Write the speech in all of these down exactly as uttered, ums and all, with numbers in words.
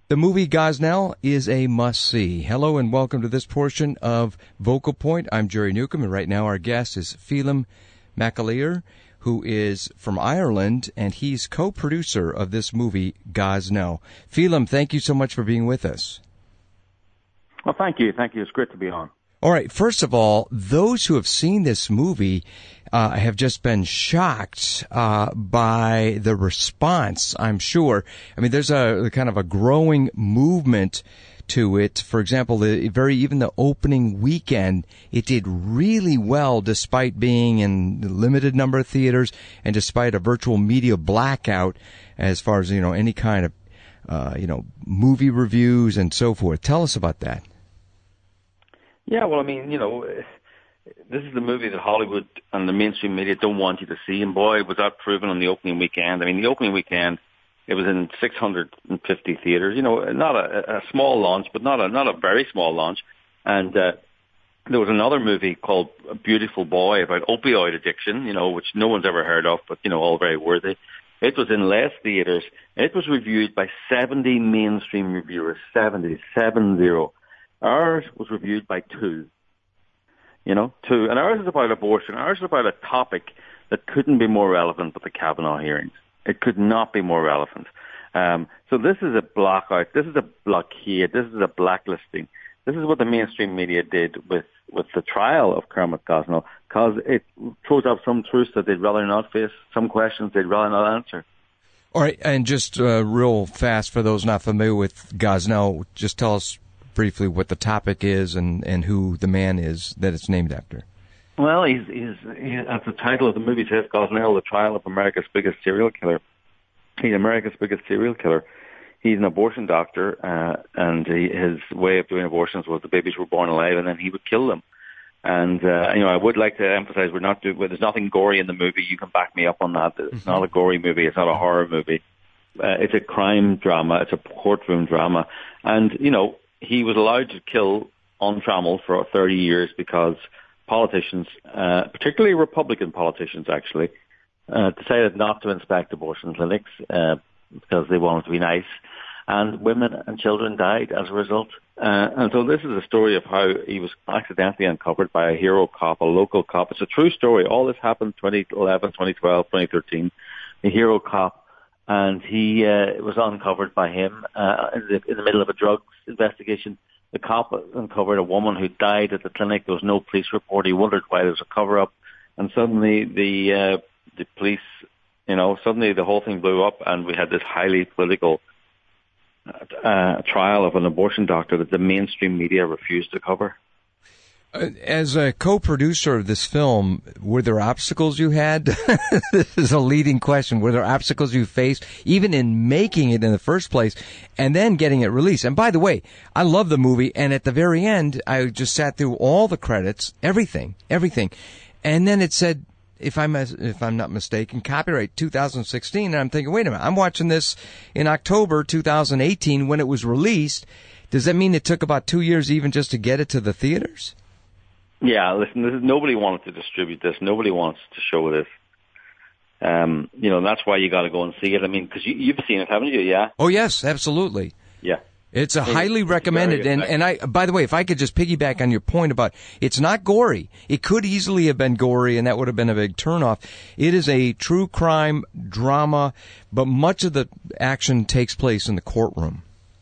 The movie Gosnell is a must-see. Hello and welcome to this portion of Vocal Point. I'm Jerry Newcomb, and right now our guest is Phelim McAleer, who is from Ireland, and he's co-producer of this movie, Gosnell. Phelim, thank you so much for being with us. Well, thank you. Thank you. It's great to be on. All right. First of all, those who have seen this movie uh, have just been shocked uh, by the response, I'm sure. I mean, there's a kind of a growing movement to it. For example, the very even the opening weekend, it did really well despite being in a limited number of theaters and despite a virtual media blackout as far as, you know, any kind of, uh, you know, movie reviews and so forth. Tell us about that. Yeah, well, I mean, you know, this is the movie that Hollywood and the mainstream media don't want you to see, and boy, was that proven on the opening weekend. I mean, the opening weekend, it was in six hundred fifty theaters. You know, not a, a small launch, but not a not a very small launch. And uh, there was another movie called A Beautiful Boy about opioid addiction, you know, which no one's ever heard of, but, you know, all very worthy. It was in less theaters. It was reviewed by seventy mainstream reviewers, seventy, seven zero. Ours was reviewed by two, you know, two. And ours is about abortion. Ours is about a topic that couldn't be more relevant but the Kavanaugh hearings. It could not be more relevant. Um, so this is a blockout. This is a blockade. This is a blacklisting. This is what the mainstream media did with, with the trial of Kermit Gosnell, because it throws up some truths that they'd rather not face, some questions they'd rather not answer. All right, and just uh, real fast, for those not familiar with Gosnell, just tell us briefly what the topic is and, and who the man is that it's named after. Well, he's, he's, he, as the title of the movie says, Gosnell, the trial of America's biggest serial killer. He's America's biggest serial killer. He's an abortion doctor, uh, and he, his way of doing abortions was the babies were born alive, and then he would kill them. And, uh, you know, I would like to emphasize we're not doing, there's nothing gory in the movie. You can back me up on that. It's mm-hmm. not a gory movie. It's not a horror movie. Uh, it's a crime drama. It's a courtroom drama. And, you know, he was allowed to kill untrammeled for thirty years because politicians, uh, particularly Republican politicians actually, uh, decided not to inspect abortion clinics uh, because they wanted to be nice. And women and children died as a result. Uh, and so this is a story of how he was accidentally uncovered by a hero cop, a local cop. It's a true story. All this happened twenty eleven, twenty twelve, twenty thirteen. A hero cop. And he uh, was uncovered by him uh, in, the, in the middle of a drugs investigation. The cop uncovered a woman who died at the clinic. There was no police report. He wondered why there was a cover-up. And suddenly the uh, the police, you know, suddenly the whole thing blew up, and we had this highly political uh, trial of an abortion doctor that the mainstream media refused to cover. As a co-producer of this film, were there obstacles you had? This is a leading question. Were there obstacles you faced, even in making it in the first place, and then getting it released? And by the way, I love the movie, and at the very end, I just sat through all the credits, everything, everything. And then it said, if I'm, if I'm not mistaken, copyright two thousand sixteen, and I'm thinking, wait a minute, I'm watching this in October two thousand eighteen when it was released. Does that mean it took about two years even just to get it to the theaters? Yeah, listen, this is, nobody wanted to distribute this. Nobody wants to show this. Um, you know, that's why you got to go and see it. I mean, because you, you've seen it, haven't you? Yeah. Oh, yes, absolutely. Yeah. It's a highly recommended, and, and I, by the way, if I could just piggyback on your point about it's not gory. It could easily have been gory, and that would have been a big turnoff. It is a true crime drama, but much of the action takes place in the courtroom.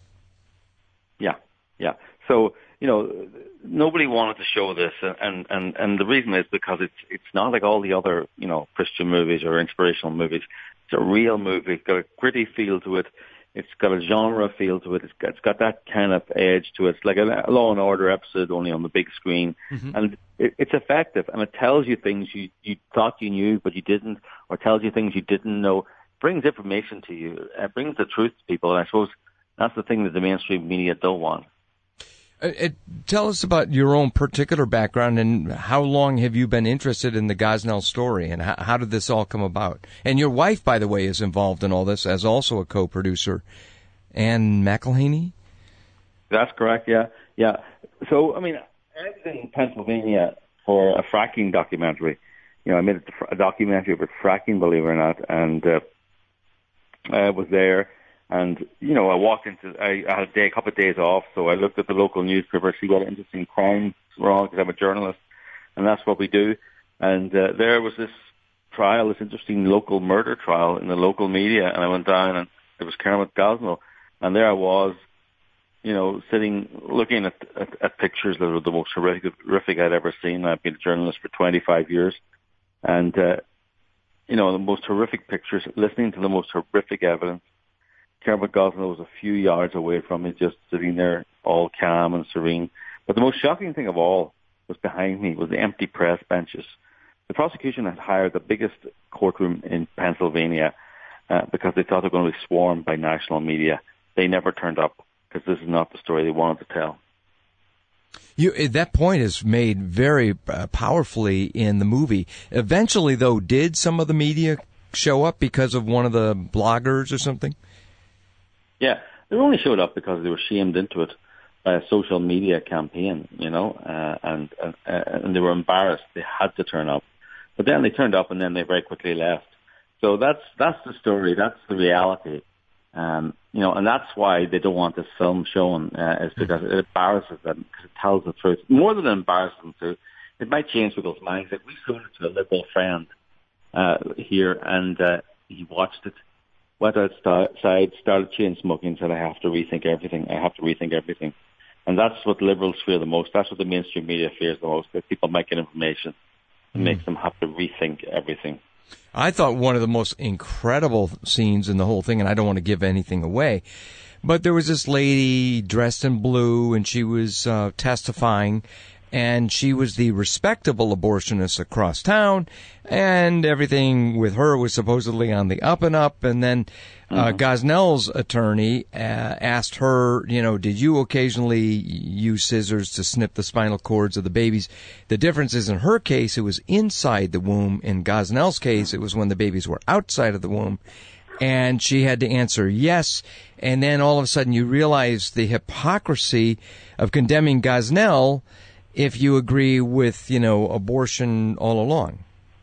Yeah, yeah. So, you know, nobody wanted to show this, and, and, and the reason is because it's it's not like all the other, you know, Christian movies or inspirational movies. It's a real movie. It's got a gritty feel to it. It's got a genre feel to it. It's got, it's got that kind of edge to it. It's like a Law and Order episode, only on the big screen. Mm-hmm. And it, it's effective, and it tells you things you, you thought you knew but you didn't, or tells you things you didn't know. It brings information to you. It brings the truth to people, and I suppose that's the thing that the mainstream media don't want. Uh, it, tell us about your own particular background and how long have you been interested in the Gosnell story, and how, how did this all come about? And your wife, by the way, is involved in all this as also a co-producer, Anne McElhaney? That's correct, yeah. yeah. So, I mean, I was in Pennsylvania for a fracking documentary. You know, I made a documentary about fracking, believe it or not, and uh, I was there. And, you know, I walked into, I, I had a day, a couple of days off, so I looked at the local newspaper, see what interesting crimes were on, because I'm a journalist, and that's what we do. And uh, there was this trial, this interesting local murder trial in the local media, and I went down, and it was Kermit Gosnell, and there I was, you know, sitting, looking at, at, at pictures that were the most horrific, horrific I'd ever seen. I've been a journalist for twenty-five years, and, uh, you know, the most horrific pictures, listening to the most horrific evidence. Kermit Gosnell was a few yards away from me, just sitting there, all calm and serene. But the most shocking thing of all was behind me, was the empty press benches. The prosecution had hired the biggest courtroom in Pennsylvania uh, because they thought they were going to be swarmed by national media. They never turned up because this is not the story they wanted to tell. You, that point is made very uh, powerfully in the movie. Eventually, though, did some of the media show up because of one of the bloggers or something? Yeah, they only showed up because they were shamed into it by a social media campaign, you know, uh, and, and, and they were embarrassed. They had to turn up. But then they turned up and then they very quickly left. So that's that's the story. That's the reality. Um, you know, and that's why they don't want this film shown, uh, is because it embarrasses them, because it tells the truth. More than embarrasses them too, it might change people's minds. Like, we showed it to a liberal friend uh, here, and uh, he watched it, went outside, started chain smoking, said, I have to rethink everything. I have to rethink everything. And that's what liberals fear the most. That's what the mainstream media fears the most, that people might get information that mm. makes them have to rethink everything. I thought one of the most incredible scenes in the whole thing, and I don't want to give anything away, but there was this lady dressed in blue, and she was uh, testifying, and she was the respectable abortionist across town, and everything with her was supposedly on the up and up. And then uh, mm-hmm. Gosnell's attorney uh, asked her, you know, did you occasionally use scissors to snip the spinal cords of the babies? The difference is, in her case, it was inside the womb. In Gosnell's case, it was when the babies were outside of the womb. And she had to answer yes. And then all of a sudden you realize the hypocrisy of condemning Gosnell if you agree with, you know, abortion all along.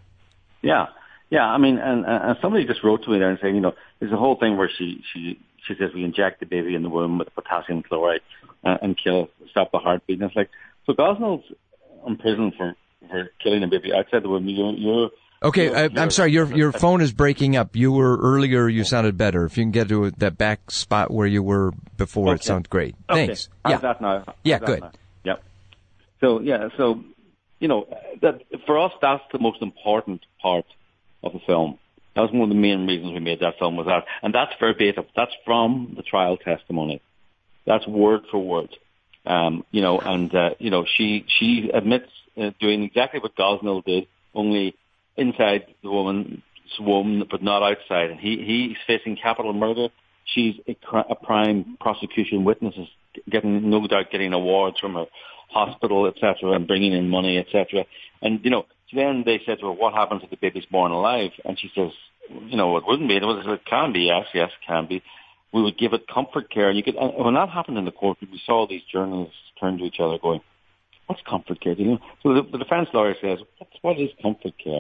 Yeah, yeah. I mean, and, and somebody just wrote to me there and saying, you know, there's a whole thing where she she she says we inject the baby in the womb with potassium chloride uh, and kill stop the heartbeat. And it's like, so Gosnell's in prison for for killing a baby outside the womb. You you're okay. You're, I, you're, I'm sorry. Your your phone is breaking up. You were earlier. You sounded better. If you can get to that back spot where you were before, okay. It sounds great. Okay. Thanks. How's yeah. that now? How's yeah. That Good. Now? Yep. So, yeah, so, you know, that for us, that's the most important part of the film. That was one of the main reasons we made that film, was that. And that's verbatim. That's from the trial testimony. That's word for word. Um, you know, and, uh, you know, she she admits uh, doing exactly what Gosnell did, only inside the woman's womb, but not outside. And he, he's facing capital murder. She's a, a prime prosecution witness, getting, no doubt, getting awards from her hospital, et cetera, and bringing in money, et cetera. And, you know, then they said to her, what happens if the baby's born alive? And she says, you know, it wouldn't be. It, was, it can be, yes, yes, it can be. We would give it comfort care. And you could, and when that happened in the court, we saw these journalists turn to each other going, what's comfort care? You know? So the, the defense lawyer says, what's, what is comfort care?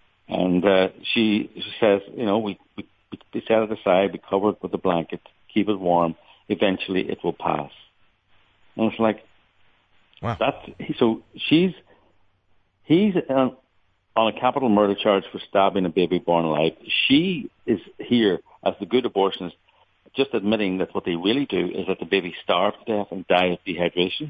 And uh, she, she says, you know, we, we, we set it aside, we cover it with a blanket, keep it warm. Eventually it will pass. And it's like, wow. That's, so she's, he's uh, on a capital murder charge for stabbing a baby born alive. She is here as the good abortionist, just admitting that what they really do is that the baby starve to death and die of dehydration.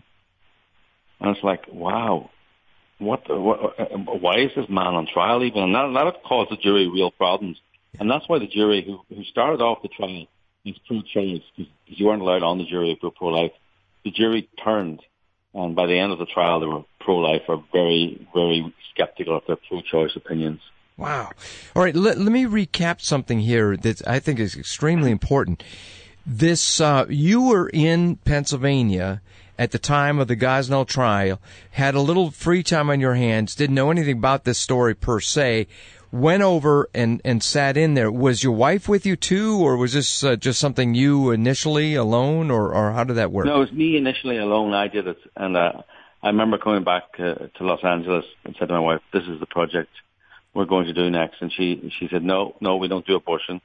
And it's like, wow, what, what why is this man on trial even? And that, that caused the jury real problems. And that's why the jury who, who started off the trial is pro-choice, because you weren't allowed on the jury if you were pro-life. The jury turned. And by the end of the trial, they were pro-life, or very, very skeptical of their pro-choice opinions. Wow. All right, let, let me recap something here that I think is extremely important. This, uh, you were in Pennsylvania at the time of the Gosnell trial, had a little free time on your hands, didn't know anything about this story per se, went over and, and sat in there. Was your wife with you too, or was this uh, just something you initially alone, or, or how did that work? No, it was me initially alone. I did it. And uh, I remember coming back uh, to Los Angeles and said to my wife, this is the project we're going to do next. And she, she said, no, no, we don't do abortion.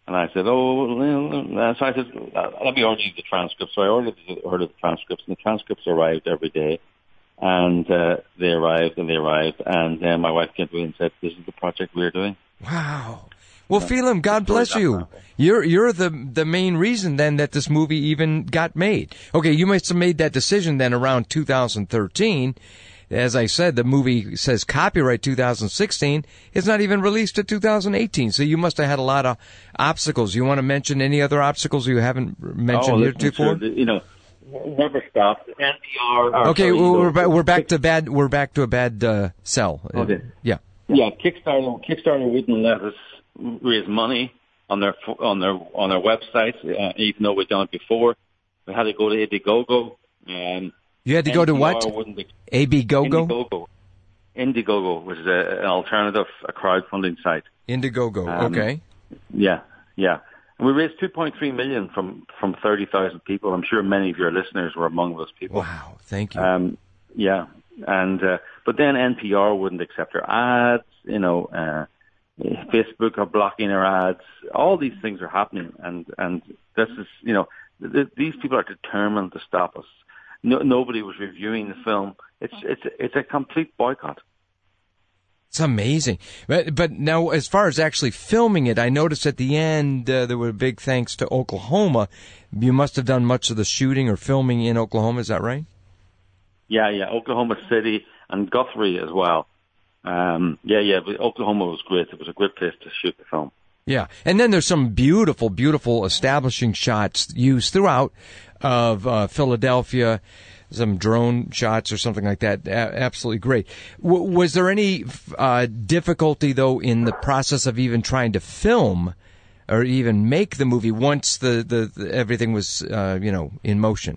And I said, oh, well, so I said, let me order you the transcripts. So I ordered the, ordered the transcripts, and the transcripts arrived every day. And uh, they arrived, and they arrived. And then my wife came to me and said, this is the project we're doing. Wow. Well, Phelim, God bless you. You're you're the the main reason then that this movie even got made. Okay, you must have made that decision then around two thousand thirteen. As I said, the movie says copyright two thousand sixteen. It's not even released to two thousand eighteen. So you must have had a lot of obstacles. You want to mention any other obstacles you haven't mentioned oh, heretofore? Sure. You know, never stopped. N P R. Okay, sorry, well, we're back. We're back to bad. We're back to a bad uh, sell. Okay. Yeah. Yeah. Kickstarter. Kickstarter wouldn't let us raise money on their on their on their websites, uh, even though we'd done it before. We had to go to Indiegogo, and you had to go to what? A B Gogo. Indiegogo. Indiegogo, which is a, an alternative, a crowdfunding site. Indiegogo. Um, okay. Yeah, yeah. And we raised two point three million from from thirty thousand people. I'm sure many of your listeners were among those people. Wow, thank you. Um, yeah, and uh, but then N P R wouldn't accept our ads. You know. Uh, Facebook are blocking our ads. All these things are happening, and and this is, you know, th- these people are determined to stop us. No, nobody was reviewing the film. It's it's it's a complete boycott. It's amazing. But but now, as far as actually filming it, I noticed at the end uh, there were big thanks to Oklahoma. You must have done much of the shooting or filming in Oklahoma. Is that right? Yeah, yeah. Oklahoma City and Guthrie as well. Um, yeah, yeah, but Oklahoma was great. It was a great place to shoot the film. Yeah, and then there's some beautiful, beautiful establishing shots used throughout of uh, Philadelphia, some drone shots or something like that. A- absolutely great. W- was there any uh, difficulty, though, in the process of even trying to film or even make the movie once the, the, the everything was, uh, you know, in motion?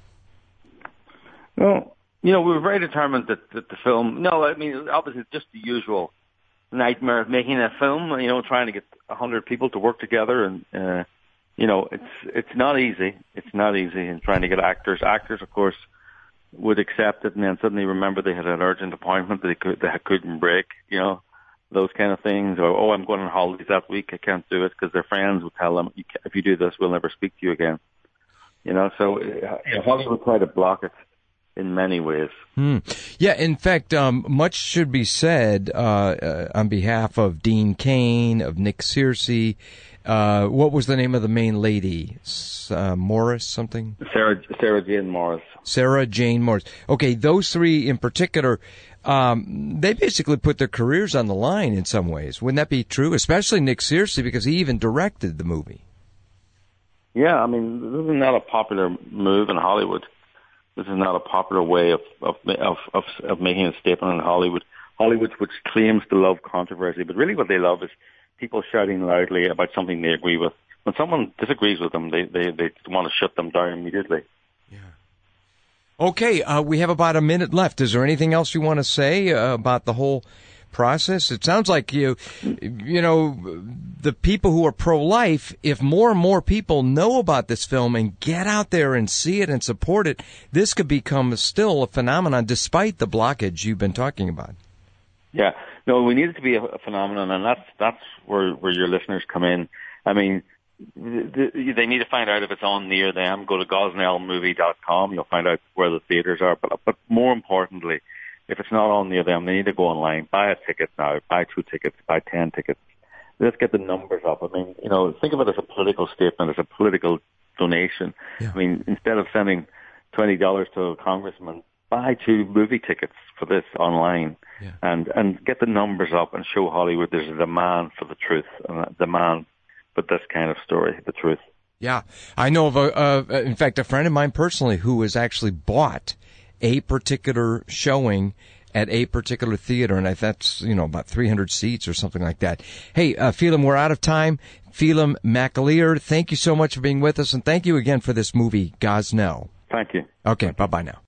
Well, you know, we were very determined that, that the film, no, I mean, obviously just the usual nightmare of making a film, you know, trying to get a hundred people to work together. And, uh, you know, it's, it's not easy. It's not easy. And trying to get actors, actors, of course, would accept it and then suddenly remember they had an urgent appointment that they could, they couldn't break, you know, those kind of things. Or, oh, I'm going on holidays that week. I can't do it, because their friends would tell them, you can't, if you do this, we'll never speak to you again. You know, so uh, you know, Hollywood tried to block it in many ways. Hmm. Yeah, in fact, um, much should be said uh, uh, on behalf of Dean Cain, of Nick Searcy. Uh, what was the name of the main lady? Uh, Morris something? Sarah Sarah Jane Morris. Sarah Jane Morris. Okay, those three in particular, um, they basically put their careers on the line in some ways. Wouldn't that be true? Especially Nick Searcy, because he even directed the movie. Yeah, I mean, this is not a popular move in Hollywood. This is not a popular way of of of of, of making a statement in Hollywood. Hollywood, which claims to love controversy, but really what they love is people shouting loudly about something they agree with. When someone disagrees with them, they they, they want to shut them down immediately. Yeah. Okay, uh, we have about a minute left. Is there anything else you want to say uh, about the whole process? It sounds like you, you know, the people who are pro-life, if more and more people know about this film and get out there and see it and support it, this could become still a phenomenon despite the blockage you've been talking about. Yeah, no, we need it to be a, a phenomenon, and that's that's where where your listeners come in. I mean, the, the, they need to find out if it's on near them. Go to gosnell movie dot com. You'll find out where the theaters are. But but more importantly, if it's not on near them, they need to go online, buy a ticket now, buy two tickets, buy ten tickets. Let's get the numbers up. I mean, you know, think of it as a political statement, as a political donation. Yeah. I mean, instead of sending twenty dollars to a congressman, buy two movie tickets for this online. Yeah. and and get the numbers up and show Hollywood there's a demand for the truth and a demand for this kind of story, the truth. Yeah, I know of a, uh, in fact, a friend of mine personally who has actually bought a particular showing at a particular theater, and that's, you know, about three hundred seats or something like that. Hey, uh, Phelim, we're out of time. Phelim McAleer, thank you so much for being with us, and thank you again for this movie, Gosnell. Thank you. Okay, bye-bye now.